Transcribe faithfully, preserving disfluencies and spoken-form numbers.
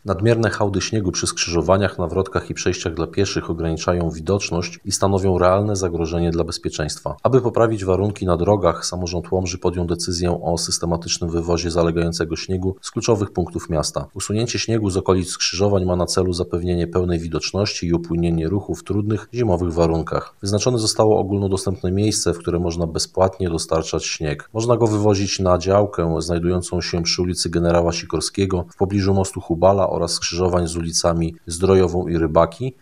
Nadmierne hałdy śniegu przy skrzyżowaniach, nawrotkach i przejściach dla pieszych ograniczają widoczność i stanowią realne zagrożenie dla bezpieczeństwa. Aby poprawić warunki na drogach, samorząd Łomży podjął decyzję o systematycznym wywozie zalegającego śniegu z kluczowych punktów miasta. Usunięcie śniegu z okolic skrzyżowań ma na celu zapewnienie pełnej widoczności i upłynienie ruchu w trudnych, zimowych warunkach. Wyznaczone zostało ogólnodostępne miejsce, w które można bezpłatnie dostarczać śnieg. Można go wywozić na działkę znajdującą się przy ulicy Generała Sikorskiego w pobliżu mostu Hubala oraz skrzyżowań z ulicami Zdrojową i Rybaki,